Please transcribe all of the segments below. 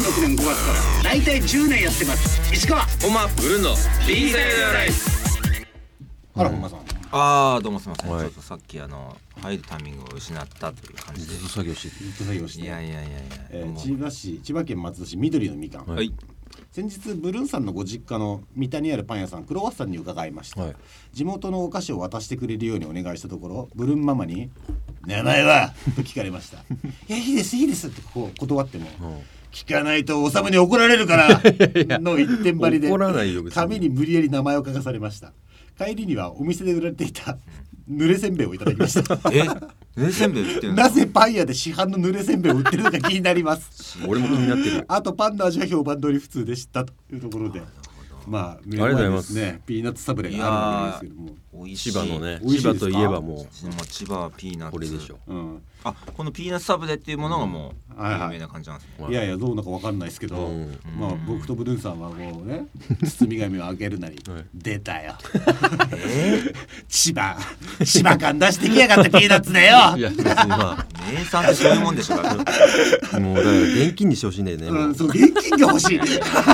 年5月からだいたい10年やってます。石川本間ブルーの B サイドライフ。 あら本間さん、 どうもすみません、 はい、 ちょっとさっき入るタイミングを失ったという感じでずっと作業していや千葉県松戸市緑のみかん、 はい、 先日ブルーンさんのご実家の三田にあるパン屋さんクロワッサンに伺いました、地元のお菓子を渡してくれるようにお願いしたところ、ブルーンママに名前はと聞かれましたいや、いいですってこう断っても、聞かないとおさむに怒られるからの一点張りで紙に無理やり名前を書かされました。帰りにはお店で売られていた濡れせんべいをいただきました濡れせんべい売ってるの？ なぜパン屋で市販の濡れせんべいを売ってるのか気になります俺も気になってる。 あとパンの味は評判通り普通でしたというところで、まあ目の前ですね、ピーナッツサブレがあるわけですけども、 千葉のね、千葉といえばもう千葉はピーナッツこれでしょ、 このピーナッツサブレっていうものがもう有名な感じなんですね、 いやいやどうなのか分かんないですけど、まあ僕とブルーンさんはもうね包み紙を開けるなり、出たよ千葉感出してきやがってピーナッツだよ。 いや別にまあ名産ってそういうもんでしょもうだから現金にしてほしいんだよね、 そう現金が欲しい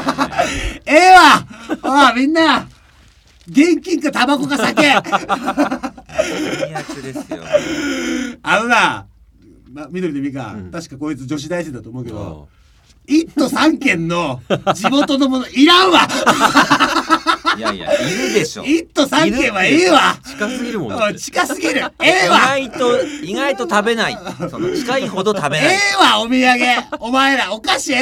わみんな現金かタバコか酒最悪ですよ緑でみかん、確かこいつ女子大生だと思うけど、1都3県の地元のものいらんわいやいるでしょ。 1都3県はええわ。 近すぎるもん。 近すぎる。ええわ。 意外と食べない。その近いほど食べない。 ええわお土産。お前らお菓子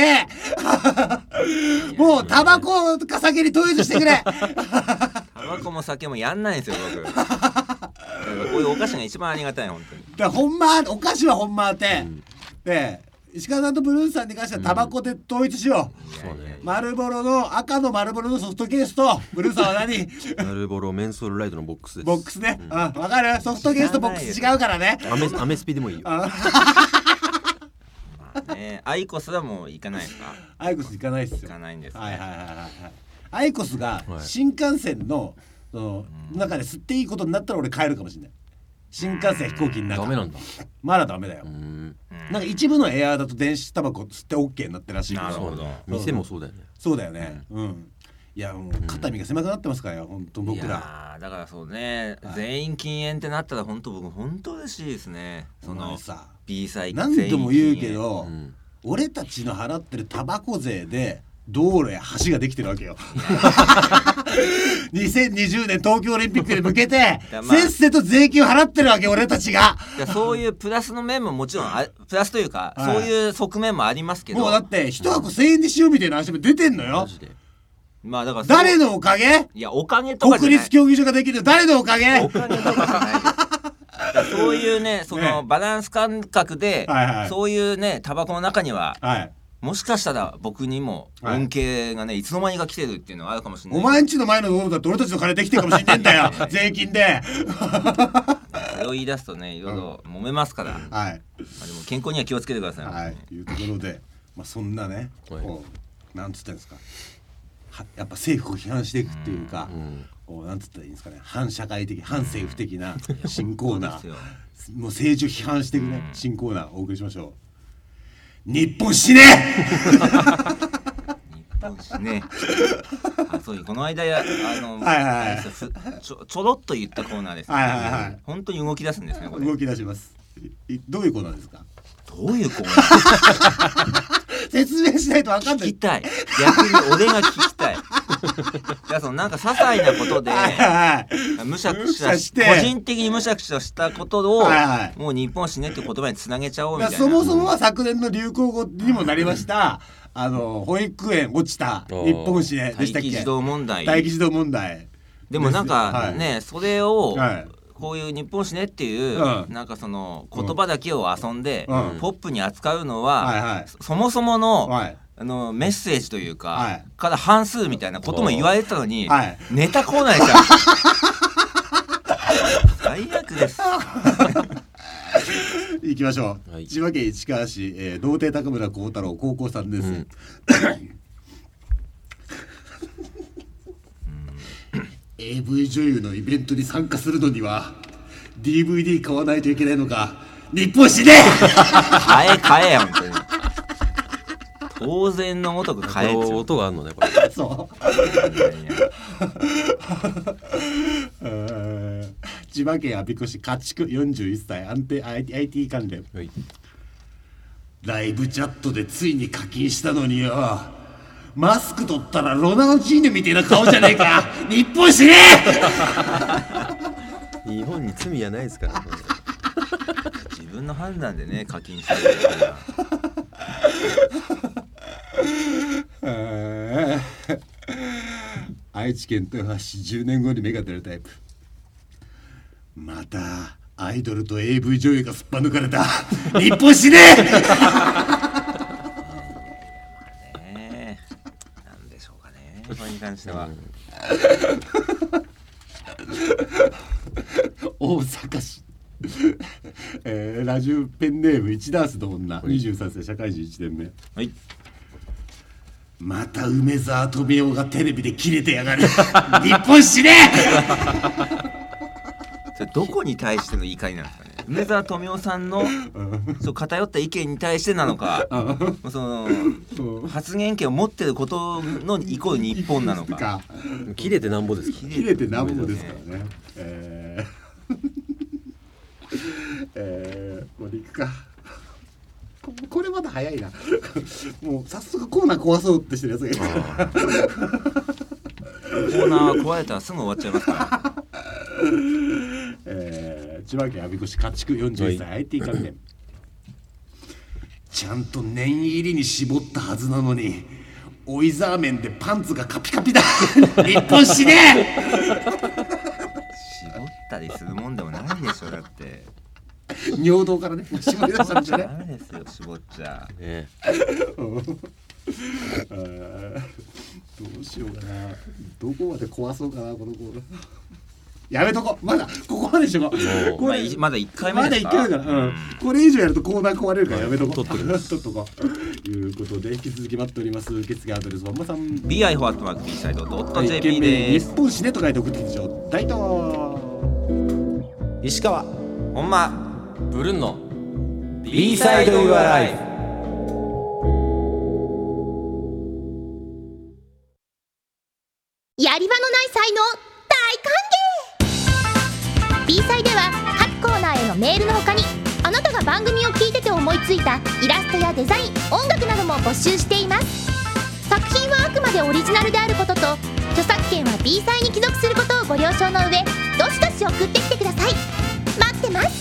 もうタバコか酒に統一してくれ。 タバコも酒もやんないんですよ僕。こういうお菓子が一番ありがたい本当に。 だほんまお菓子はほんまで、で石川さんとブルーンさんに関してはタバコで統一しよう。丸ボロの赤の丸ボロのソフトケースとブルーンさんは何？ 丸ボロメンソールライトのボックスです。 ボックスね。わかる？ソフトケースとボックス違うからね。 アメスピでもいいよ。 アイコスはもう行かないですか？ アイコス行かないっすよ。 行かないんです。 アイコスが新幹線の中で吸っていいことになったら俺帰るかもしれない。新幹線飛行機の中ダメなんだ。 まだダメだよ。なんか一部のエアーだと電子タバコ吸って OK になってるらしいけど。 なるほど。 店もそうだよね。 そうだよね。いやもう肩身が狭くなってますからよ本当僕ら。いやだからそうね、全員禁煙ってなったら本当僕本当嬉しいですね。そのさ B サイ何度も言うけど、俺たちの払ってるタバコ税で道路や橋ができてるわけよ2020年東京オリンピックに向けてせっせと税金を払ってるわけ俺たちが。 そういうプラスの面ももちろんプラスというか、そういう側面もありますけど、 もうだって一箱1000円でしようみたいな話も出てんのよ。 まあだから誰のおかげ？ いやおかげとかじゃない。 国立競技場ができる誰のおかげ？ おかげとかじゃないです。そういうね、そのバランス感覚で、そういうねタバコの中には、もしかしたら僕にも恩恵がね、いつの間にか来てるっていうのがあるかもしれない。 お前んちの前の道路だって俺たちの金できてるかもしれないんだよ税金でそれを言い出すとねいろいろ揉めますから、でも健康には気をつけてください。 いうところで、そんなね、なんつったんですか、やっぱ政府を批判していくっていうか、なんつったらいいんですかね、反社会的反政府的な新コーナー、もう政治を批判していくね、新コーナーお送りしましょう。日本死ね日本死ねそういうこの間ちょろっと言ったコーナーですね。本当に動き出すんですねこれ。 動き出します。どういうコーナーですか？ どういうコーナー説明しないと分かんない。 聞きたい。逆に俺が聞きたい。なんか些細なことでむしゃくしゃして個人的にむしゃくしゃしたことをもう日本死ねって言葉につなげちゃおうみたいな。 そもそもは昨年の流行語にもなりました保育園落ちた日本死ねでしたっけ？ 待機児童問題。 待機児童問題でもなんかね、それをこういう日本死ねっていうなんかその言葉だけを遊んでポップに扱うのはそもそものメッセージというかから半数みたいなことも言われてたのに、ネタコーナーでした最悪です行きましょう、千葉県市川市、童貞高村光太郎高校3年生、AV 女優のイベントに参加するのには DVD 買わないといけないのか。日本死ね買え本当に当然のごとく変えて音があるのねこれ。 そう千葉県我孫子市家畜41歳安定 IT 関連、はい、ライブチャットでついに課金したのによ、マスク取ったらロナウジーニョみたいな顔じゃねえか日本死ねえ日本に罪はないですから自分の判断でね課金してる愛知県豊橋市10年後に芽が出るタイプ。またアイドルと AV 女優がすっぱ抜かれた日本死ねえなんでしょうかねこれに関しては、 大阪市ラジオペンネーム1ダースの女、23歳社会人1年目、はい、また梅沢富美男がテレビでキレてやがる日本死ねそれどこに対しての言い換えなんですかね。梅沢富美男さんのそう偏った意見に対してなのかその発言権を持ってることのイコール日本なのかキレてなんぼですか。 キレてなんぼですからね。これいくかこれまだ早いなもう早速コーナー壊そうってしてるやつがいるコーナー壊れたらすぐ終わっちゃいますから千葉県我孫子市家畜41歳 IT 関連、ちゃんと念入りに絞ったはずなのにオイザー麺でパンツがカピカピだ日本死ね絞ったりするもんでもないでしょ。だって尿道からね絞り出したんじゃねダメですよ絞っちゃ、 ね、どうしようかな、どこまで壊そうかなこのコーナーやめとこまだここまでしとここれまだ1回目ですか。 まだ1回目だから、これ以上やるとコーナー壊れるからやめとこ取っとこということで引き続き待っております。受付アドレスはまさん bi.b-side.jp です。 日本死ねと書いて送ってきてちょうだいと。 石川ほんまブルンの B-side Your Life。 やり場のない才能大歓迎。 B サイでは各コーナーへのメールの他にあなたが番組を聞いてて思いついたイラストやデザイン、音楽なども募集しています。作品はあくまでオリジナルであることと著作権は B サイに帰属することをご了承の上どしどし送ってきてください。待ってます。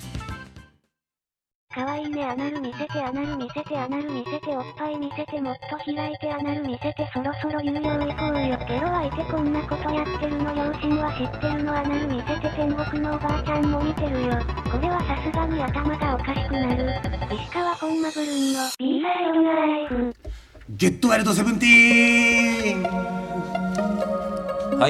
かわいいね。アナル見せて、アナル見せて、アナル見せて、おっぱい見せて、もっと開いて、アナル見せて、そろそろ有料行こうよ。ゲロはいてこんなことやってるの両親は知ってるの。アナル見せて、天国のおばあちゃんも見てるよ。これはさすがに頭がおかしくなる。石川本間ブルーの B サイドライフ。 ゲットワイルドセブンティーン。 はい、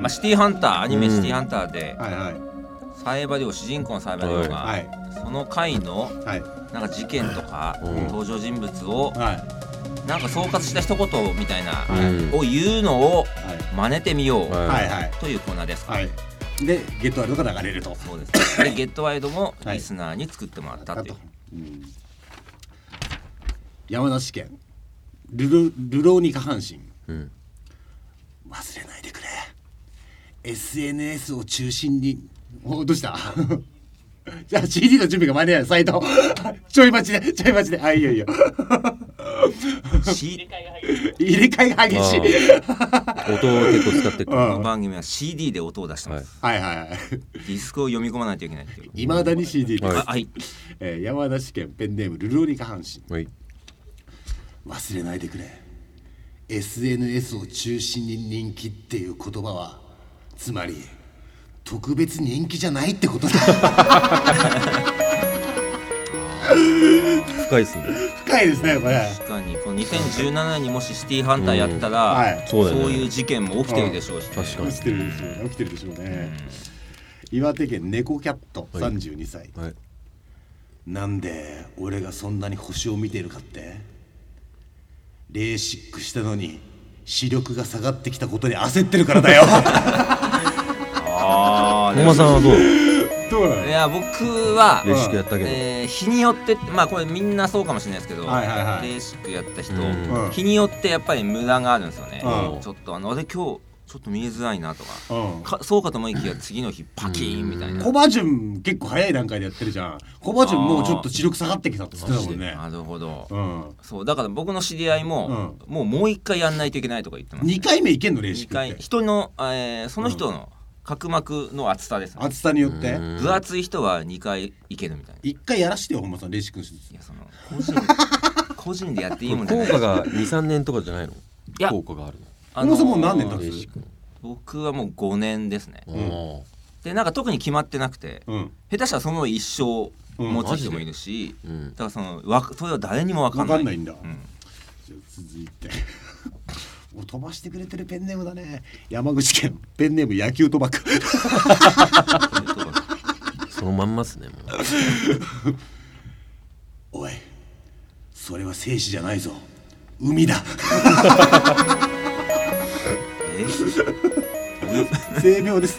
シティハンター、アニメシティハンターで、サイバリオ、主人公のサイバリオが、その回のなんか事件とか登場人物をなんか総括した一言みたいなを言うのを真似てみようというコーナーです。 でゲットワイルドが流れると。 そうですでゲットワイルドもリスナーに作ってもらったという、 山梨県ルローニカ阪神、忘れないでくれ。 SNS を中心にどうしたじゃあ CD の準備が間に合うサイトちょい待ちであ、いいよいいよ入れ替えが激しい音を結構使ってる。 この番組は CD で音を出してます。 はいディスクを読み込まないといけないっていう。 未だに CD です。 はい山梨県ペンネームルローニカ阪神、忘れないでくれ。 SNS を中心に人気っていう言葉はつまり特別人気じゃないってことだ深いですね。 深いですねこれ。 確かにこの2017年にもしシティハンターやったら、そういう事件も起きてるでしょうし、 確かに起きてるでしょうね。岩手県猫キャット32歳、なんで俺がそんなに星を見てるかって、レーシックしたのに視力が下がってきたことに焦ってるからだよ本間さんはどう？ どうなの？ いや僕はレーシックやったけど、 日によってまあこれみんなそうかもしれないですけど、レーシックやった人、日によってやっぱり無駄があるんですよね。ちょっとあれ今日ちょっと見えづらいなとか、そうかと思いきや次の日パキーンみたいな。 コバジュン結構早い段階でやってるじゃん。コバジュンもうちょっと視力下がってきたって言ってたもんね。 なるほど、そうだから僕の知り合いも、もう一回やんないといけないとか言ってます、ね。2 回目いけんのレーシックって。 人の、その人の角膜の厚さですね。 厚さによって分厚い人は2回いけるみたいな。 1回やらしてよ本間さんレーシックの手術。 いやその個人でやっていいもんじゃない。 効果が 2,3 年とかじゃないの？ いや効果があるの。 本間さんもう何年経つ？ 僕はもう5年ですね。でなんか特に決まってなくて、下手したらそのまま一生持つ人もいるし、だからそれは誰にも分かんない。 分かんないんだ。じゃあ続いて飛ばしてくれてるペンネームだね。山口県ペンネーム野球賭博。 そのまんまっすねもう。おいそれは生死じゃないぞ海だ。性病です。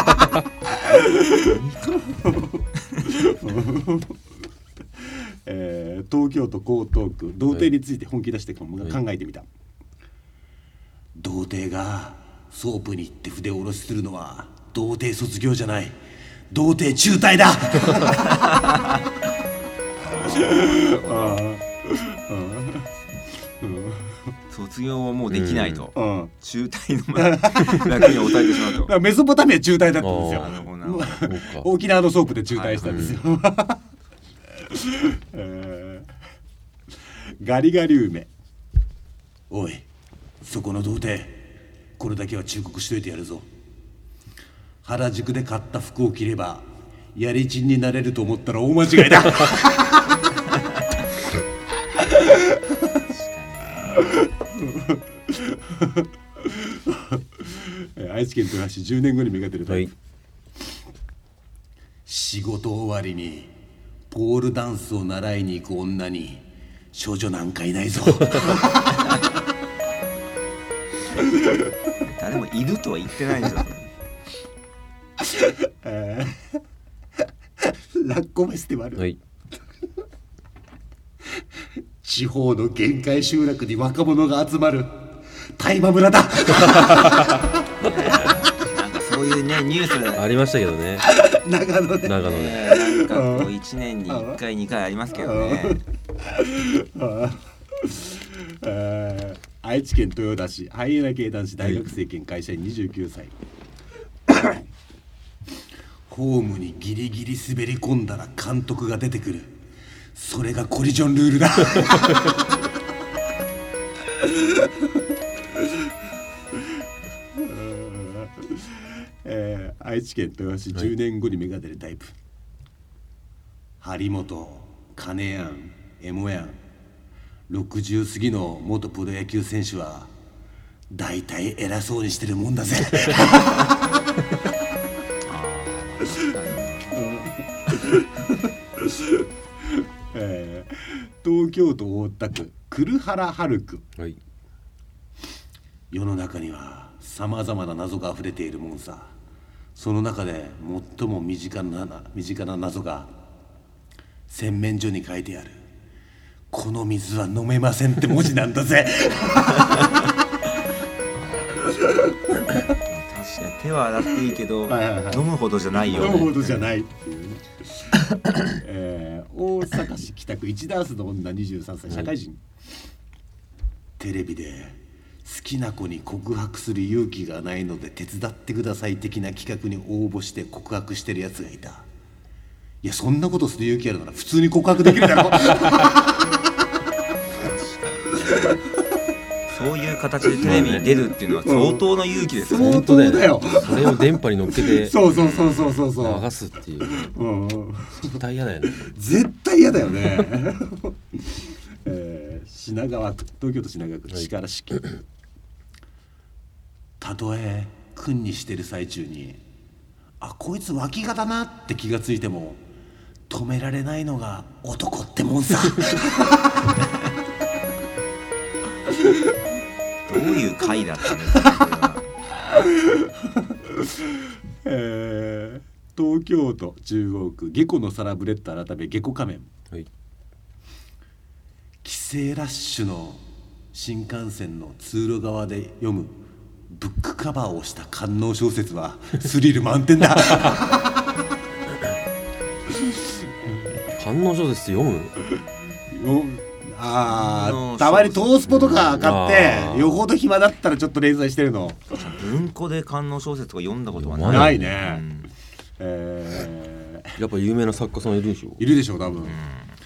東京都江東区童貞について本気出して考えてみた。童貞がソープに行って筆下ろしするのは童貞卒業じゃない、童貞中退だ。 卒業はもうできないと、中退の楽に抑えてしまうと。 メソポタミア中退だったんですよ。沖縄のソープで中退したんですよ。ガリガリ梅。おいそこの童貞これだけは忠告しといてやるぞ。原宿で買った服を着ればやりちんになれると思ったら大間違いだ。愛知県豊橋10年後に目が出るタイプ、仕事終わりにポールダンスを習いに行く女に少女なんかいないぞ。 誰もいるとは言ってないんですよ。 ラッコフェスティバル、地方の限界集落に若者が集まる大麻村だ。なんかそういうねニュースありましたけどね。 長野でなんかこう1年に1回2回ありますけどね。 愛知県豊田市ハイエナ系男子大学生兼会社員29歳。ホームにギリギリ滑り込んだら監督が出てくる、それがコリジョンルールだ。愛知県豊橋10年後に芽が出るタイプ、張本、金やん、エモやん、60過ぎの元プロ野球選手はだいたい偉そうにしてるもんだぜ。東京都大田区来原春区、世の中にはさまざまな謎があふれているもんさ。その中で最も身近な謎が洗面所に書いてあるこの水は飲めませんって文字なんだぜ。 確かに手は洗っていいけど、飲むほどじゃないよね。 飲むほどじゃないっていうね。大阪市北区1ダースの女23歳社会人、テレビで好きな子に告白する勇気がないので手伝ってください的な企画に応募して告白してるやつがいた。いやそんなことする勇気あるなら普通に告白できるだろ。 そういう形でテレビに出るっていうのは相当の勇気ですよね。 相当だよ。 それを電波に乗っけてそう流すっていう、絶対嫌だよね。 絶対嫌だよね。品川区東京都品川区力式、たとえ君にしてる最中にあこいつ脇がだなって気がついても止められないのが男ってもんさ。 どういう回だったんですか。 東京都中央区下戸のサラブレッド改め下戸仮面、はい、帰省ラッシュの新幹線の通路側で読むブックカバーをした官能小説はスリル満点だ。 官能小説って読む？ たまにトースポとか買ってよほど暇だったらちょっと連載してるの。 文庫で官能小説を読んだことはないね、 やっぱ有名な作家さんいるでしょ？ いるでしょ多分、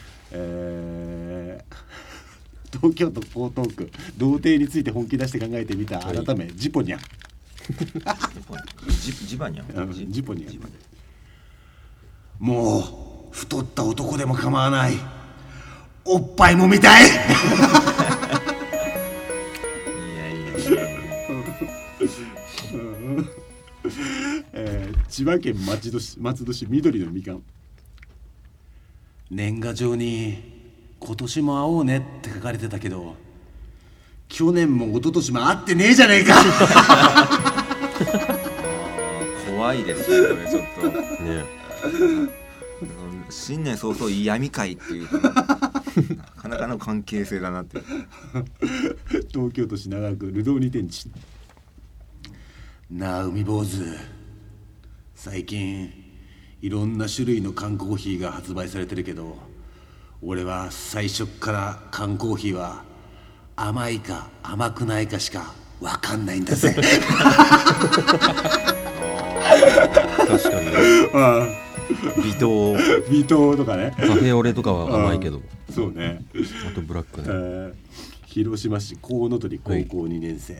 東京都江東区童貞について本気出して考えてみた改めジポニャジバニャジポニャ。もう太った男でも構わない、おっぱいも見たい。いや千葉県松戸市緑のみかん。年賀状に今年も会おうねって書かれてたけど去年も一昨年も会ってねえじゃねえか。 怖いですよねちょっとね。新年早々闇会っていうなかなかの関係性だなって。 東京都品川区ルドーニ天地。なあ海坊主、最近いろんな種類の缶コーヒーが発売されてるけど俺は最初から缶コーヒーは甘いか甘くないかしか分かんないんだぜ。 確かに微糖とかね、カフェオレとかは甘いけど、 そうね、 あとブラックね。 広島市コウノトリ高校2年生、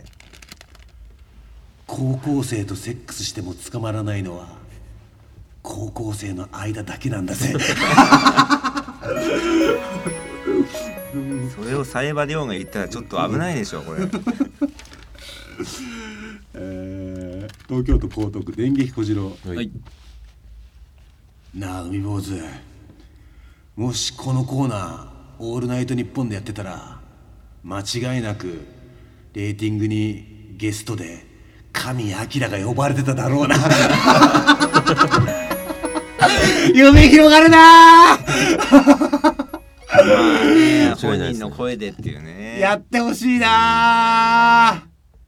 高校生とセックスしても捕まらないのは高校生の間だけなんだぜ。 それをサイバリョウが言ったらちょっと危ないでしょこれ。 東京都江東区電撃小次郎、 はい、 なあ海坊主、もしこのコーナーオールナイトニッポンでやってたら間違いなくレーティングにゲストで神谷明が呼ばれてただろうな。夢広がるな。 本人の声でっていうね。 やってほしいな。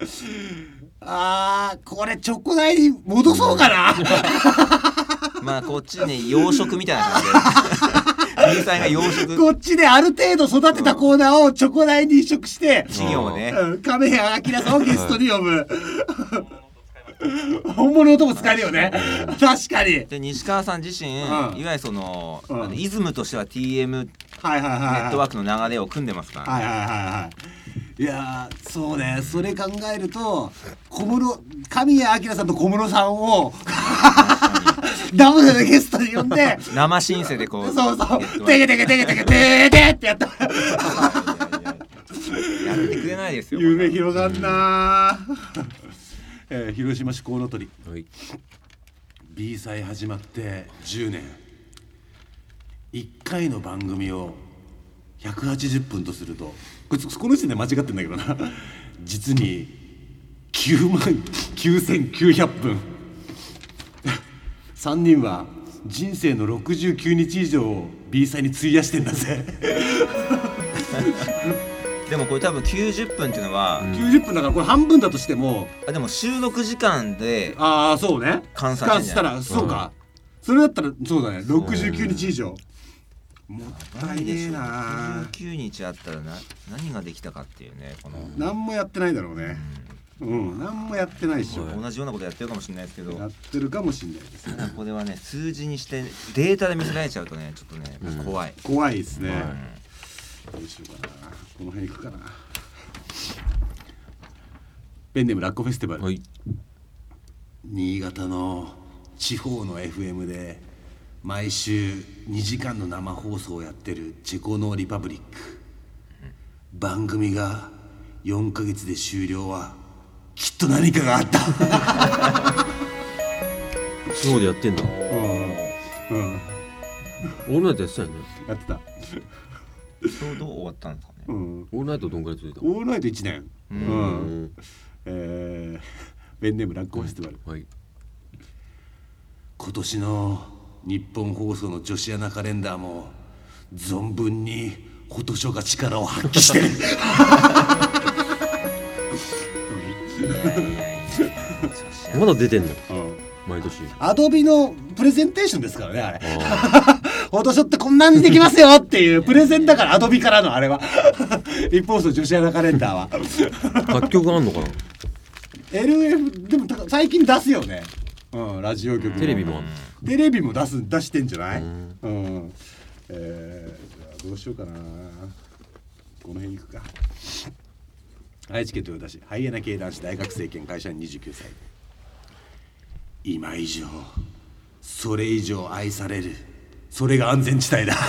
これチョコ代に戻そうかな。 まあこっちね養殖みたいな感じで。さんが養殖。 こっちである程度育てたコーナーをチョコ代に移植して事業ね。 亀谷明さんをゲストに呼ぶ。本物の音も使えるよね。確かに。 で西川さん自身、いわゆるその、イズムとしては TM ネットワークの流れを組んでますからね。 いやそうね、それ考えると神谷明さんと小室さんをダブルでゲストに呼んで生シンセでこうそうテケテケテケテケテケってやった。 やってくれないですよ。 夢広がんな。広島市コウノトリ、はい、B 祭始まって10年、1回の番組を180分とするとこの時点で間違ってんだけどな、実に99,900分。3人は人生の69日以上を B 祭に費やしてんだぜ。 でもこれ多分90分っていうのは、 90分だからこれ半分だとしても、 でも収録時間でそうね、 換算したらそうか、それだったらそうだね、69日以上、もったいねえな。 69日あったら何ができたかっていうね、この何もやってないだろうね。何もやってないでしょ。 同じようなことやってるかもしれないですけど、 やってるかもしれないですね。 これはね数字にしてデータで見せられちゃうとねちょっとね、 怖いですね。どうしようかな、この辺行くかな。ペンネームラッコフェスティバル、はい、新潟の地方の FM で毎週2時間の生放送をやってるチェコノーリパブリック、番組が4ヶ月で終了はきっと何かがあった。 そうでやってんだ。オールナイトやってたよね。 やってた。 ちょうど終わったんですかね。 オールナイトどんぐらい続いた？ オールナイト1年。ペンネームラッコフェスティバル、はい、今今年の日本放送の女子アナカレンダーも存分にフォトショーが力を発揮してるまだ出てんの、毎年。 アドビのプレゼンテーションですからね、あれフォトショーってこんなにできますよっていうプレゼンだから、アドビからのあれは日本放送女子アナカレンダーは楽曲あんのかな。 LF でも最近出すよね、ラジオ局。 テレビも出してんじゃない。じゃあどうしようかな、この辺行くか。愛知県豊田市、ハイエナ系男子、大学生兼会社員29歳。今以上、それ以上愛される、それが安全地帯だ。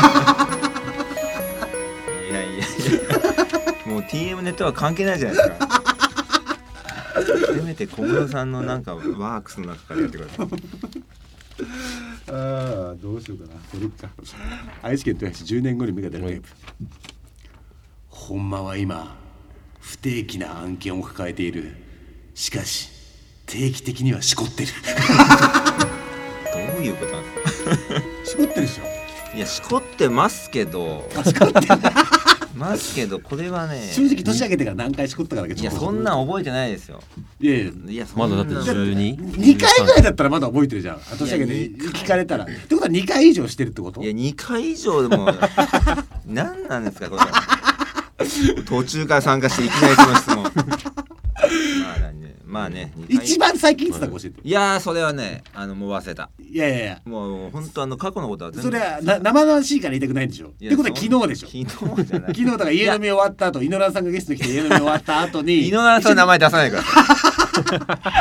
いやもう TM ネットは関係ないじゃないですか。せめて小室さんのなんかワークスの中からやってください。 どうしようかな、それか。愛知県豊橋市、10年後に芽が出るテープ。ほんまは今不定期な案件を抱えている。しかし定期的にはしこってる。 どういうことなんですか。 しこってるでしょ。 いや、しこってますけどしこってますけど、これはね、 正直年明けてから何回しこったかだけ。 いや、そんなん覚えてないですよ。 いやまだだって 2回ぐらいだったらまだ覚えてるじゃん。年明けて聞かれたら。ってことは2回以上してるってこと。 いや、2回以上でも何なんですかこれ。途中から参加していきなりその質問。まあね、 一番最近いつだか教えて。 いやー、それはね、もう忘れた。 いやもう本当過去のことは全部。それは生々しいから言いたくないんでしょ。ってことは昨日でしょ。 昨日じゃない。 昨日だから家飲み終わった後、井上さんがゲストに来て家飲み終わった後に。 井上さんの名前出さないから。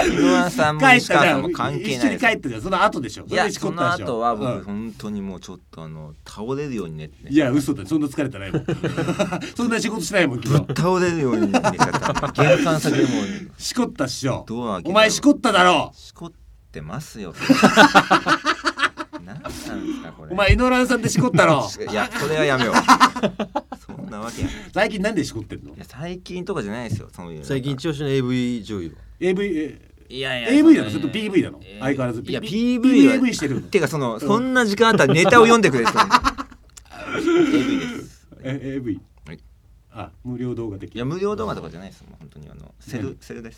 井上さんも石川さんも関係ない。 一緒に帰ったじゃん。その後でしょ。 いや、その後は僕本当にもうちょっと倒れるようにね。 いや、嘘だ。そんな疲れてないもん。そんな仕事しないもん。昨日倒れるように寝ちゃった。玄関先でもしこったっしょ。 ドア開けた。 お前しこっただろ。 しこってますよ。何なんですかこれ。 お前井上さんでしこったろ。 いや、それはやめよう。そんなわけや。 最近なんでしこってんの。 いや、最近とかじゃないですよ。そういう最近一押しの AV 女優。 いや AV なの、それと PV なの。相変わらず。 いや PV してるの。 てかそんな時間あったらネタを読んでくれ。AV です。 AV。無料動画的。 いや、無料動画とかじゃないです。もう本当にセルです。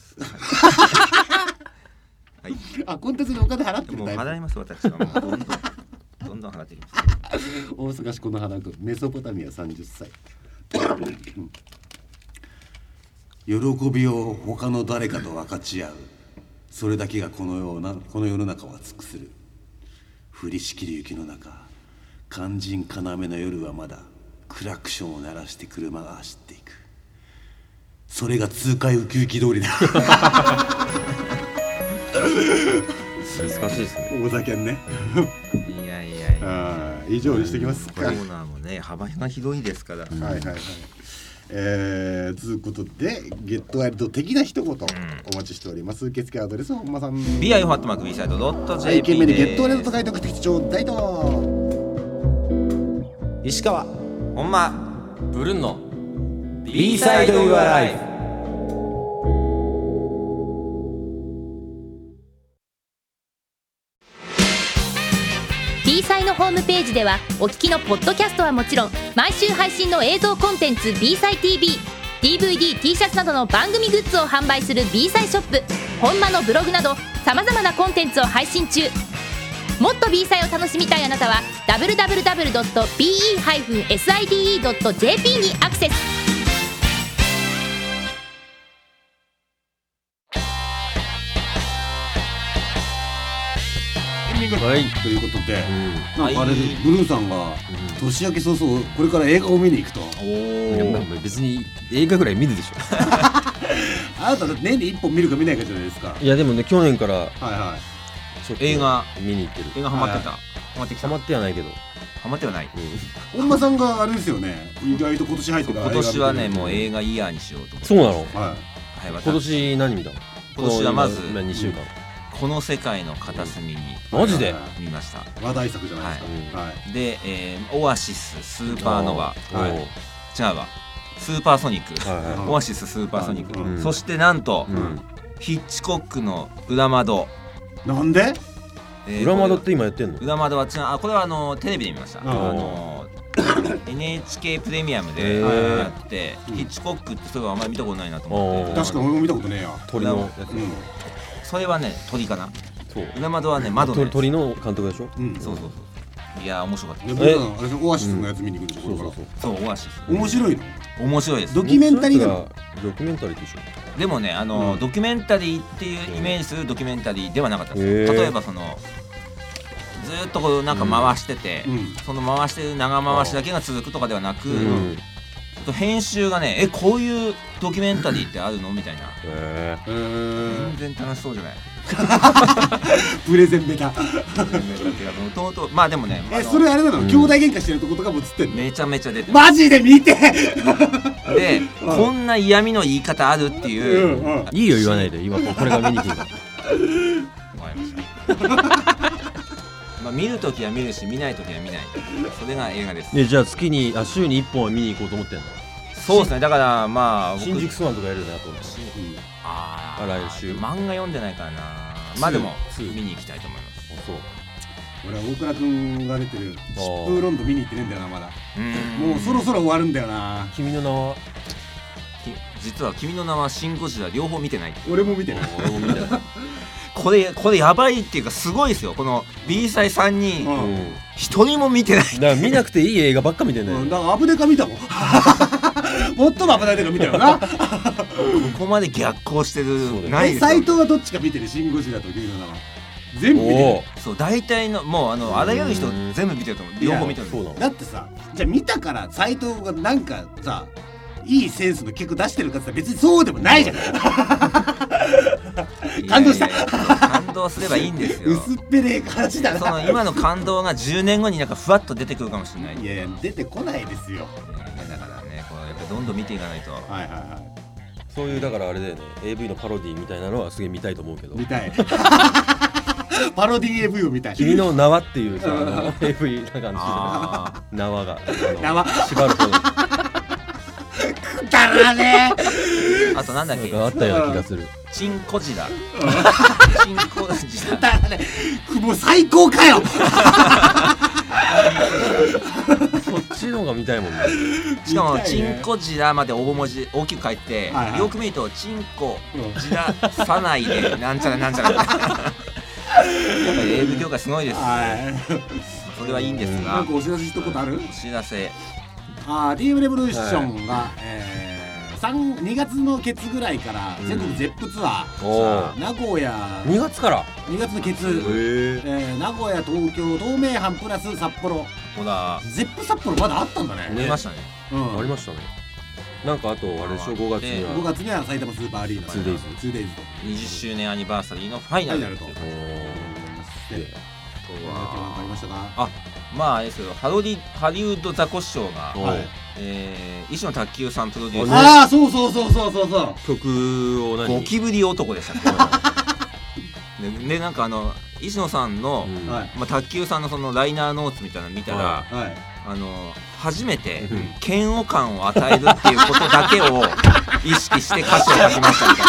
はい。 コンテンツにお金払ってる。 もう払います。私はもうどんどん払っていきます。 大阪市此花区メソポタミア30歳。喜びを他の誰かと分かち合う、それだけがこの世の中を熱くする。降りしきる雪の中、肝心要の夜はまだクラクションを鳴らして車が走っていく。それが痛快ウキウキ通りだ。 難しいですね。 大酒ね。 いや以上にしてきますか。 コーナーもね、幅が広いですから。 はいということでゲットワイルド的な一言お待ちしております。受付アドレス本間さん BIO@bside.jp 愛犬名にゲットワイルドと書いて送ってきてちょうだいと。 石川本間ブルンの B-Side Your Life。 B-Side のホームページではお聞きのポッドキャストはもちろん、毎週配信の映像コンテンツ B-Side TV、DVD、T シャツなどの番組グッズを販売する B-Side ショップ、本間のブログなどさまざまなコンテンツを配信中。もっと B-Side を楽しみたいあなたは www.be-side.jp にアクセス。 はい、ということで、なんかあれでブルーさんが年明け早々これから映画を見に行くと。 別に映画ぐらい見るでしょ。 あなた年に1本見るか見ないかじゃないですか。 いやでもね、去年から映画見に行ってる。 映画ハマってた。ハマってきた。 ハマってはないけど。 ハマってはない。 本間さんがあれですよね。意外と今年入ってから今年はね、もう映画イヤーにしようと思って。 そうなの。 はい。 今年何見たの？ 今年はまず 2週間。 この世界の片隅にマジで見ました。 話題作じゃないですか。 で、オアシススーパーノヴァ、違うわ、スーパーソニック、オアシススーパーソニック、そしてなんとヒッチコックの裏窓。 なんで？ 裏窓って今やってんの？ 裏窓はこれはテレビで見ました。NHK プレミアムでやって、ヒッチコックってそれはあんまり見たことないなと思って。 確かに俺も見たことねえや。 鳥のやつ。それはね鳥かな。裏窓はね窓の鳥の監督でしょ。 そういや面白かった。 オアシスのやつ見に行くんでしょ。 そうオアシス。 面白いの？ 面白いです。 ドキュメンタリーなの？ ドキュメンタリーでしょ。 でもねドキュメンタリーっていうイメージするドキュメンタリーではなかったです。例えばそのずっとこうなんか回してて、その回してる長回しだけが続くとかではなく、編集がねこういうドキュメンタリーってあるのみたいな。全然楽しそうじゃない。 プレゼンベタ。 まあでもねそれあれなの？兄弟喧嘩してるとことかも映ってんの？ めちゃめちゃ出てる。 マジで見て。 でこんな嫌味の言い方あるっていう。 いいよ言わないで今これが見に来るから。 わかりました。見るときは見るし見ないときは見ない。それが映画です。 じゃあ週に1本は見に行こうと思ってんの？ そうですね。だからまあ新宿スワンとかやるなと思って。来週漫画読んでないからな。まあでも見に行きたいと思います。 そう。 俺は大倉くんが出てる疾風ロンド見に行ってねえんだよなまだ。もうそろそろ終わるんだよな。 君の名は？ 実は君の名はシン・ゴジラ両方見てない。 俺も見てない。 これやばいっていうかすごいですよ。この B 祭3人一人も見てない。 だから見なくていい映画ばっか見てんだよ。 だからアブデカ見たもん。最も危ない映画見たよな。 ここまで逆行してるないですよ。 斎藤はどっちか見てる？シン・ゴジラと君の名は全部見てる。 そう大体のもうあらゆる人全部見てると思う。両方見てる。 だってさじゃあ見たから斎藤がなんかさいいセンスの曲出してるかって別にそうでもないじゃん。感動した。 感動すればいいんですよ。 薄っぺれえ話だな。 その今の感動が10年後になんかふわっと出てくるかもしれない。 いや出てこないですよ。 だからねこうやっぱりどんどん見ていかないと。 そういうだからあれだよね AV のパロディみたいなのはすげえ見たいと思うけど。 見たい。パロディ AV を見たい。 君の縄っていうさAV なんか縄が縛るほど。 くだらねえ。あとなんだっけあったような気がする。 チンコジラ。チンコジラ。 くだらねえ。もう最高かよ。 そっちの方が見たいもんね。 しかもチンコジラまで大文字大きく書いてよく見るとチンコジラさないでなんちゃらなんちゃら。やっぱりAV業界すごいです。それはいいんですが。 なんかお知らせしたことある？ お知らせ。 TM レボリューションが2月のケツぐらいから全国ゼップツアー、名古屋 2月から 2月のケツ、名古屋東京東名阪プラス札幌。 ほらゼップ札幌まだあったんだね。 見ましたね。 ありましたね。なんかあとあれでしょ5月には埼玉スーパーアリーナ 2days と 20周年アニバーサリーのファイナルと。 ありましたか？ まああれですけどハリウッドザコシショウが石野卓球さんプロデュース。 そう曲をゴキブリ男でしたでなんか石野さんの卓球さんのそのライナーノーツみたいなの見たら初めて嫌悪感を与えるっていうことだけを意識して歌詞を書きましたみたい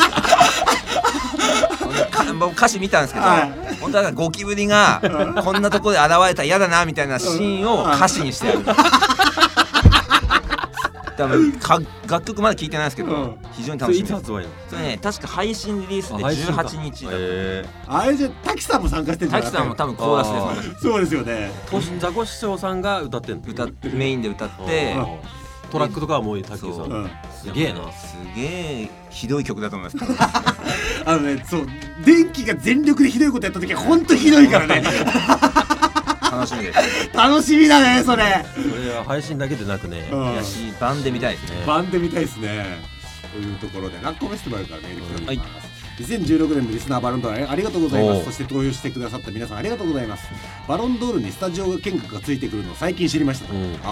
な。歌詞見たんですけど、本当はゴキブリがこんなところで現れたら嫌だなみたいなシーンを歌詞にしてある。多分楽曲まだ聴いてないですけど、非常に楽しみです。それね確か配信リリースで18日だった。 あれじゃ滝さんも参加してるんじゃない？ 滝さんも多分コーラスで参加してる。 そうですよね。 ザコシショウさんが歌ってんの？ メインで歌ってトラックとかはもう滝さん。すげえな。 すげえひどい曲だと思います。 そう電気が全力でひどいことやった時は本当ひどいからね。 楽しみです。 楽しみだねそれ。 それは配信だけでなくね。 版で見たいですね。 版で見たいですね。というところでラッコフェスティバルからメール来ております。2016年のリスナーバロンドールありがとうございます。そして投票してくださった皆さんありがとうございます。バロンドールにスタジオ見学がついてくるのを最近知りました。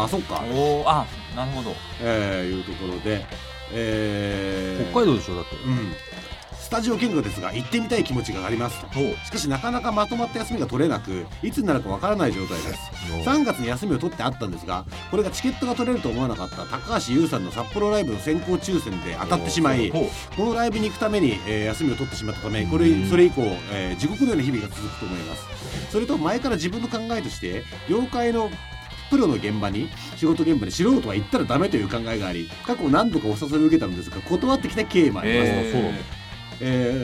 そっか。 なるほど。 いうところで、 北海道でしょだって。 スタジオ見学ですが行ってみたい気持ちがありますと。しかしなかなかまとまった休みが取れなく、いつになるかわからない状態です。3月に休みを取ってあったんですが、これがチケットが取れると思わなかった高橋優さんの札幌ライブの先行抽選で当たってしまい、このライブに行くために、休みを取ってしまったため、それ以降、地獄のような日々が続くと思います。それと前から自分の考えとして、業界のプロの現場に、仕事現場に素人は行ったらダメという考えがあり、過去何度かお誘いを受けたのですが断ってきた経緯もあります。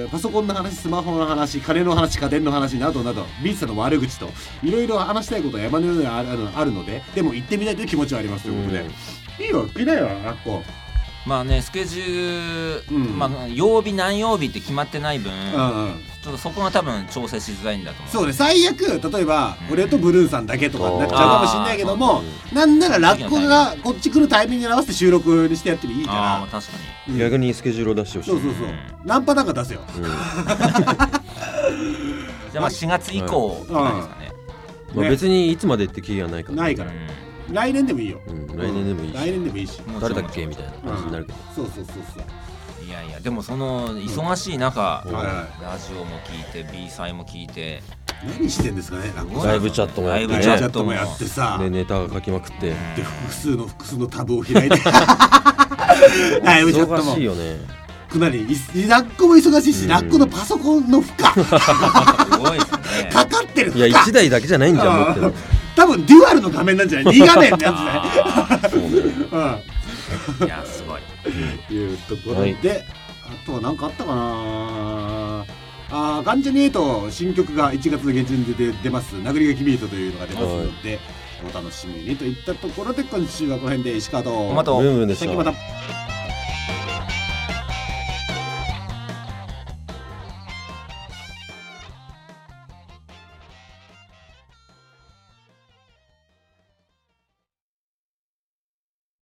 パソコンの話、スマホの話、金の話、家電の話などなど、ビーチさんの悪口といろいろ話したいことは山のようにあるので、でも行ってみたいという気持ちはありますということで、いいよ、来なよ、あっこ。 まあね、スケジュール、まあ曜日何曜日って決まってない分、ちょっとそこが多分調整しづらいんだと思う。 そうね、最悪例えば俺とブルーンさんだけとかになっちゃうかもしれないけども、なんならラッコがこっち来るタイミングに合わせて収録にしてやってもいいから。 確かに、 逆にスケジュールを出してほしい。 そう何パターンか出せよ。 じゃあまあ4月以降なんですかね。 まあ別にいつまでって気がないから。 ないから。来年でもいいよ。 来年でもいいし。 来年でもいいし。 誰だっけみたいな感じになるけど。 そう。 いやいや、でもその忙しい中、ラジオも聞いて B 祭も聞いて、 何してんですかね。 ライブチャットもやって、 ライブチャットもやってさ、 でネタが書きまくって、 で複数のタブを開いて、ライブチャットも。 忙しいよね。 ラッコも忙しいし、ラッコのパソコンの負荷すごいですね。 かかってる。 いや1台だけじゃないんじゃん、持ってる。 多分デュアルの画面なんじゃない？2画面ってやつね。 いやすごい。 いうところで、あとは何かあったかな。関ジャニ∞新曲が1月下旬で出ます。殴り書きビートというのが出ますので、お楽しみにといったところで、今週はこの辺で石川とブンブンでした。 また。